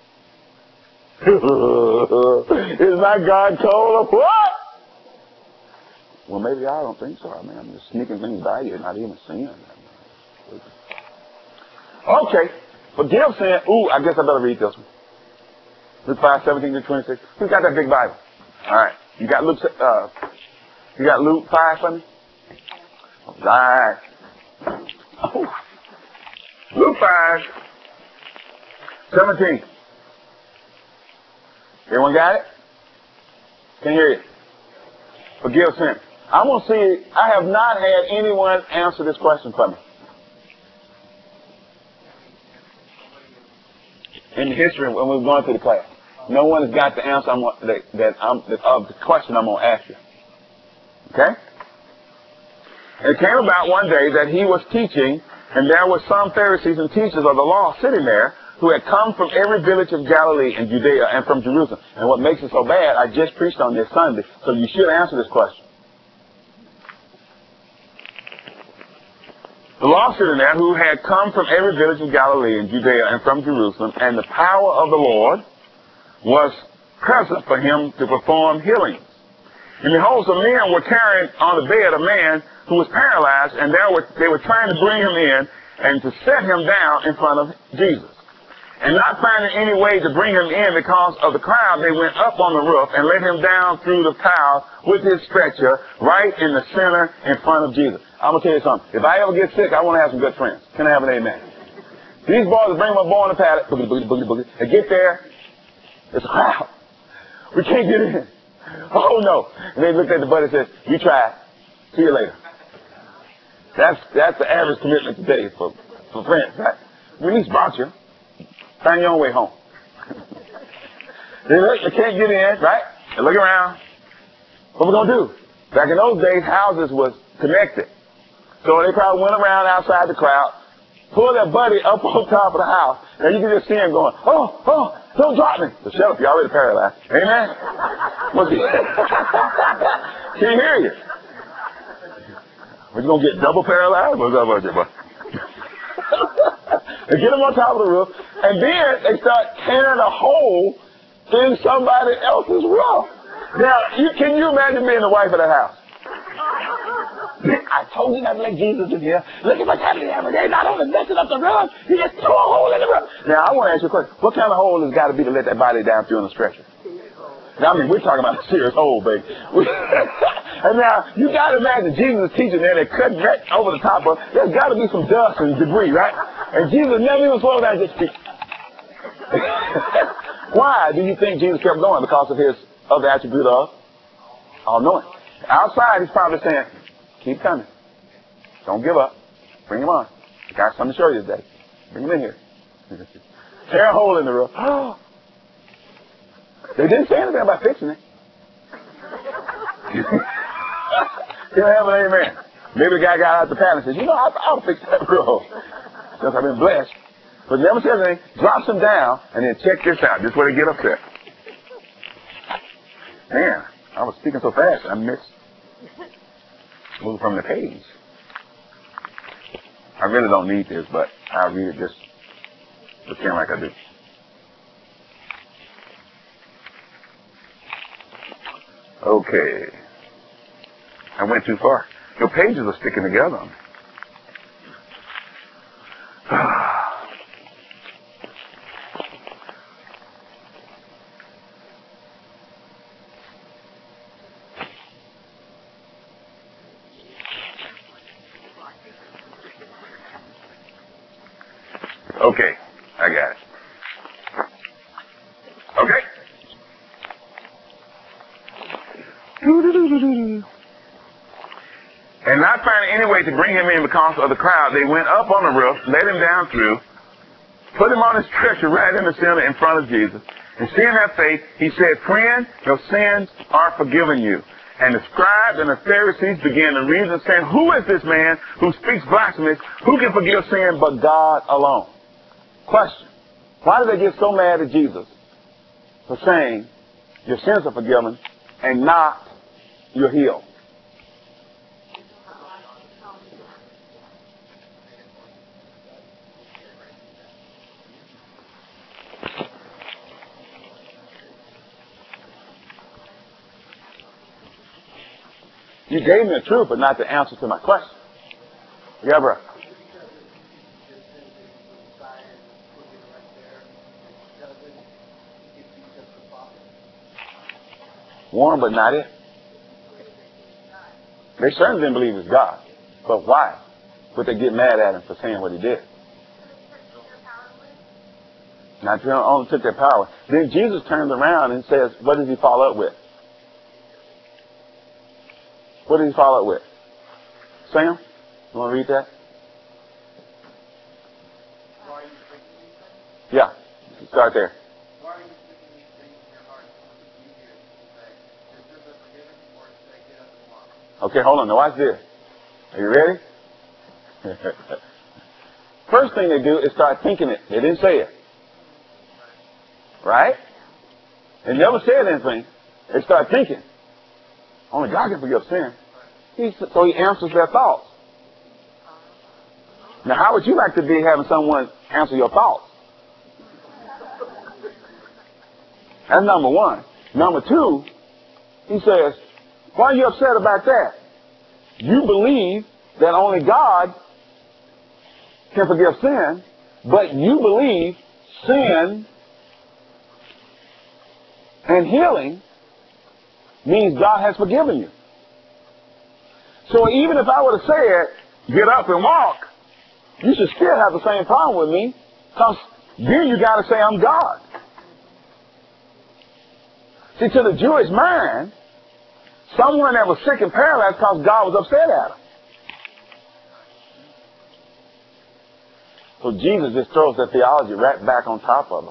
Is my God cold or what? Well, maybe I don't think so. I mean, I'm just sneaking things by you and not even seeing them. Okay. Forgive sin. Ooh, I guess I better read this one. Luke 5:17-26. Who's got that big Bible? All right. You got Luke 5 for me? All right. Oh. Luke 5:17. Everyone got it? Can you hear you? Forgive sin. I'm going to see, I have not had anyone answer this question for me. In the history, when we were going through the class. No one has got the answer of the question I'm going to ask you. Okay? It came about one day that he was teaching, and there were some Pharisees and teachers of the law sitting there who had come from every village of Galilee and Judea and from Jerusalem. And what makes it so bad, I just preached on this Sunday, so you should answer this question. The law sitting there who had come from every village of Galilee and Judea and from Jerusalem, and the power of the Lord was present for him to perform healings. And behold, some men were carrying on the bed a man who was paralyzed, and they were trying to bring him in and to set him down in front of Jesus. And not finding any way to bring him in because of the crowd, they went up on the roof and let him down through the tile with his stretcher right in the center in front of Jesus. I'm going to tell you something. If I ever get sick, I want to have some good friends. Can I have an amen? These boys bring my boy on the pallet. Boogie, boogie, boogie, boogie. They get there. It's a crowd. We can't get in. Oh, no. And they looked at the buddy and said, you tried. See you later. That's the average commitment today for friends, right? We at least brought you. Find your own way home. They can't get in, right? They look around. What we going to do? Back in those days, houses was connected. So they probably went around outside the crowd, pulled their buddy up on top of the house, and you can just see him going, oh, don't drop me. So shut up, you're already paralyzed. Amen? What's he? Can't hear you. Are you going to get double paralyzed? What's up with you, boy? They get him on top of the roof, and then they start tearing a hole in somebody else's roof. Now, can you imagine being the wife of the house? I told you not to let Jesus in here. Look at what's happening every day. Not only messing up the roof, he just threw a hole in the roof. Now, I want to ask you a question. What kind of hole has got to be to let that body down through on the stretcher? Now, I mean, we're talking about a serious hole, baby. And now, you got to imagine Jesus is teaching there. They're cutting right over the top of it. There's got to be some dust and debris, right? And Jesus never even slowed down, just speak. Why do you think Jesus kept going? Because of his other attribute of all-knowing. Outside, he's probably saying, keep coming. Don't give up. Bring him on. I got something to show you today. Bring him in here. Tear a hole in the roof. They didn't say anything about fixing it. Can I have an amen? Maybe the guy got out the palace and says, I'll fix that roof. Since I've been blessed. But never said anything. Drops him down and then check this out. This is where they get upset. Man, I was speaking so fast I missed moving from the page. I really don't need this, but I'll read it just pretend like I do. Okay. I went too far. Your pages are sticking together on me. Okay, I got it. Okay. And not finding any way to bring him in because of the crowd, they went up on the roof, let him down through, put him on his stretcher right in the center in front of Jesus. And seeing their faith, he said, "Friend, your sins are forgiven you." And the scribes and the Pharisees began to reason, saying, "Who is this man who speaks blasphemy? Who can forgive sin but God alone?" Question. Why did they get so mad at Jesus for saying, your sins are forgiven and not you're healed? You gave me the truth, but not the answer to my question. Yeah, bro. One, but not it. They certainly didn't believe it's God. But why would they get mad at him for saying what he did? Not only took their power. Then Jesus turns around and says, what does he follow up with? What did he follow up with? Sam, you want to read that? Yeah, start there. Okay, hold on. Now watch this. Are you ready? First thing they do is start thinking it. They didn't say it. Right? They never said anything. They start thinking. Only God can forgive sin. So he answers their thoughts. Now, how would you like to be having someone answer your thoughts? That's number one. Number two, he says, why are you upset about that? You believe that only God can forgive sin, but you believe sin and healing means God has forgiven you. So even if I would have said, get up and walk, you should still have the same problem with me, because then you got to say I'm God. See, to the Jewish mind, someone that was sick and paralyzed because God was upset at him. So Jesus just throws their theology right back on top of them.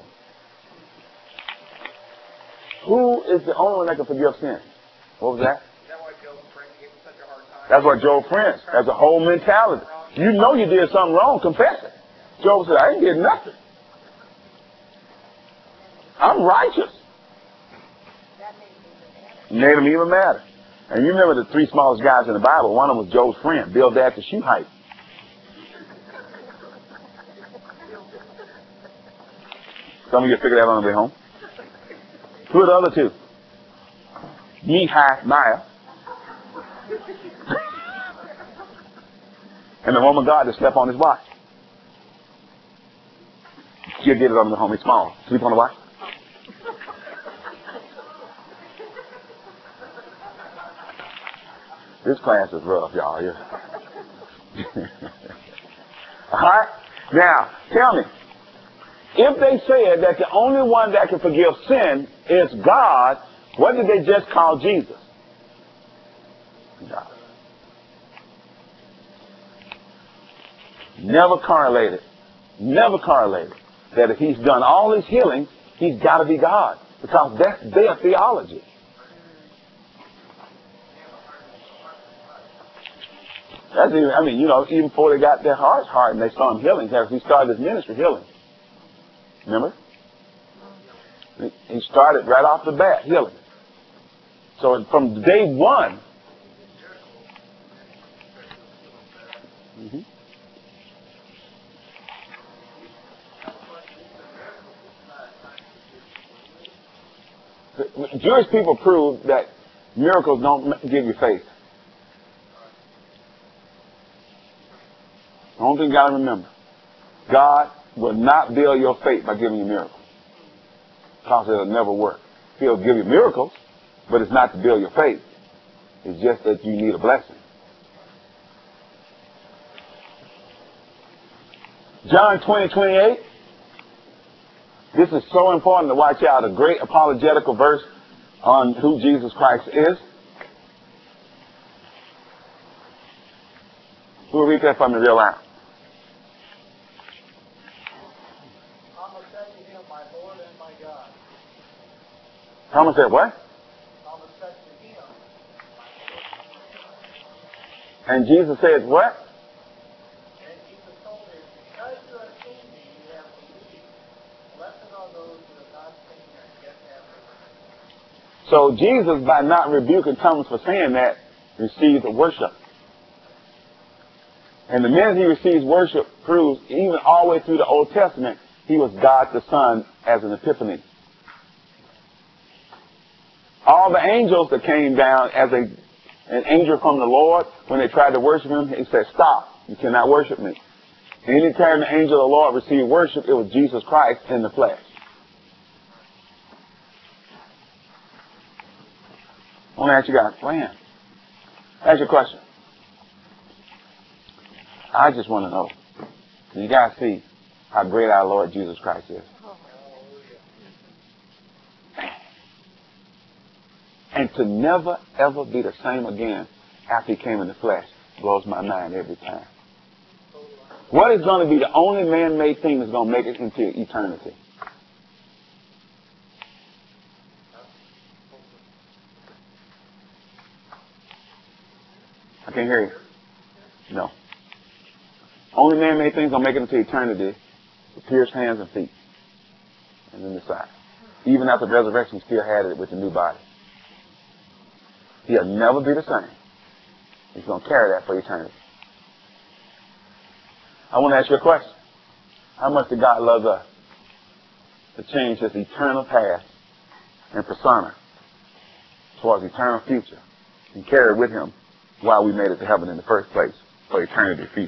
Who is the only one that can forgive sin? What was that? Is that why Joseph gave him such a hard time? That's what Job's friends. That's a whole mentality. You know you did something wrong, confess it. Job said, I ain't did nothing. I'm righteous. Made him even madder. And you remember the three smallest guys in the Bible. One of them was Job's friend, Bildad the Shuhite. Some of you figured that on the way home. Who are the other two? Nehemiah. And the woman of God that slept on his watch. She'll get it on the home. It's small. Sleep on the watch. This class is rough, y'all. Yeah. All right? Now, tell me. If they said that the only one that can forgive sin is God, what did they just call Jesus? God. Never correlated that if he's done all his healings, he's got to be God. Because that's their theology. That's even, I mean, you know, even before they got their hearts hardened, they saw him healing. He started his ministry healing. Remember? He started right off the bat healing. So from day one. The Jewish people proved that miracles don't give you faith. The only thing you got to remember, God will not build your faith by giving you miracles. Because it'll never work. He'll give you miracles, but it's not to build your faith. It's just that you need a blessing. John 20:28. This is so important to watch out. A great apologetical verse on who Jesus Christ is. Who will read that for me real loud? Thomas said to him, my Lord and my God. Thomas said what? Thomas said to him, And Jesus said what? and Jesus told him, because you have seen me, you have believed. Blessed are those who have not seen and yet have believed. So Jesus, by not rebuking Thomas for saying that, receives the worship. And the minute he receives worship proves, even all the way through the Old Testament, he was God the Son as an epiphany. All the angels that came down as an angel from the Lord, when they tried to worship him, he said, stop, you cannot worship me. Anytime the angel of the Lord received worship, it was Jesus Christ in the flesh. I want to ask you guys, plan. Ask you a question. I just want to know, do you guys see how great our Lord Jesus Christ is? And to never, ever be the same again after he came in the flesh blows my mind every time. What is going to be the only man-made thing that's going to make it into eternity? I can't hear you. No. Only man-made thing's going to make it into eternity is pierced hands and feet. And then the side. Even after resurrection, he still had it with the new body. He'll never be the same. He's going to carry that for eternity. I want to ask you a question. How much did God love us to change his eternal past and persona towards eternal future and carry it with him while we made it to heaven in the first place for eternity future?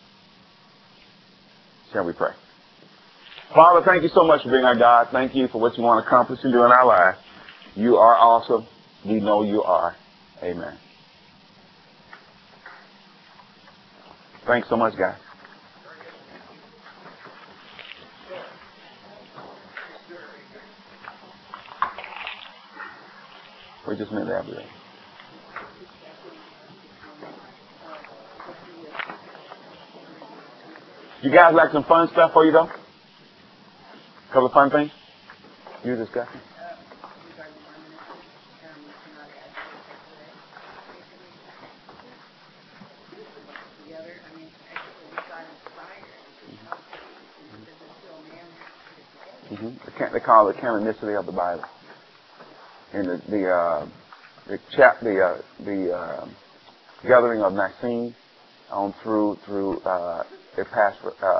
Shall we pray? Father, thank you so much for being our God. Thank you for what you want to accomplish and do in our lives. You are awesome. We know you are. Amen. Thanks so much, guys. We just made that. You guys like some fun stuff for you, though? A couple of fun things? You discuss? They call it the canonicity of the Bible. And the gathering of Nicene on through it passed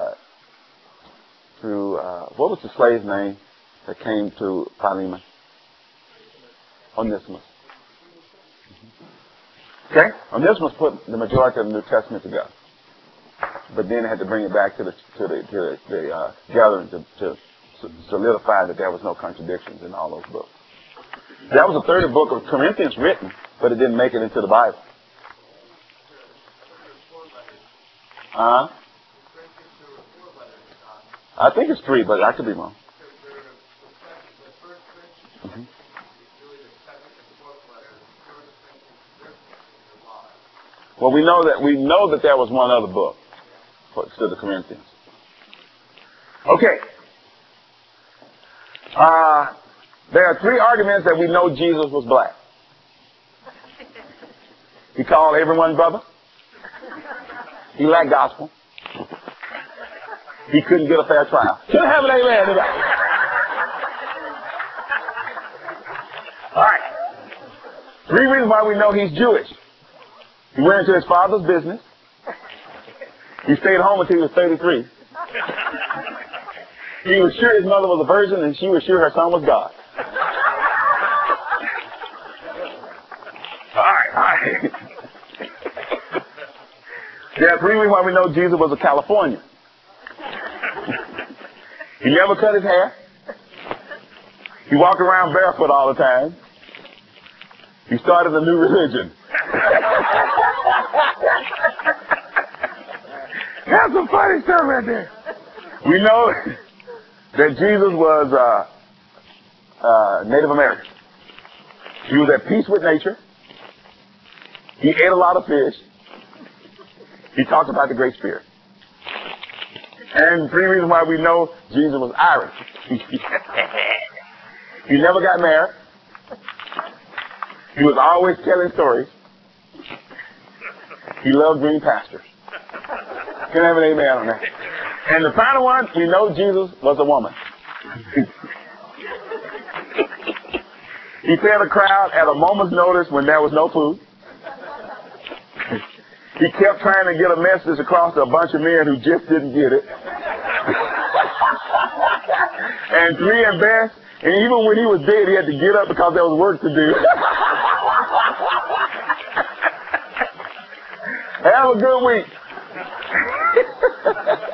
through what was the slave's name that came to Philemon? Onesimus. Okay, Onesimus put the majority of the New Testament together, but then they had to bring it back to the gathering to solidify that there was no contradictions in all those books. That was the third book of Corinthians written, but it didn't make it into the Bible. I think it's 3, but I could be wrong. Well, we know that there was one other book to the Corinthians. Okay. There are 3 arguments that we know Jesus was black. He called everyone brother. He lacked gospel. He couldn't get a fair trial. Can I have an amen to that? All right. 3 reasons why we know he's Jewish. He went into his father's business. He stayed home until he was 33. He was sure his mother was a virgin, and she was sure her son was God. All right. There are 3 reasons why we know Jesus was a Californian. He never cut his hair. He walked around barefoot all the time. He started a new religion. That's some funny stuff right there. We know that Jesus was Native American. He was at peace with nature. He ate a lot of fish. He talked about the Great Spirit. And 3 reasons why we know Jesus was Irish. He never got married. He was always telling stories. He loved green pastures. Can I have an amen on that? And the final one, we know Jesus was a woman. He fed a crowd at a moment's notice when there was no food. He kept trying to get a message across to a bunch of men who just didn't get it. And 3 and best, and even when he was dead, he had to get up because there was work to do. Have a good week.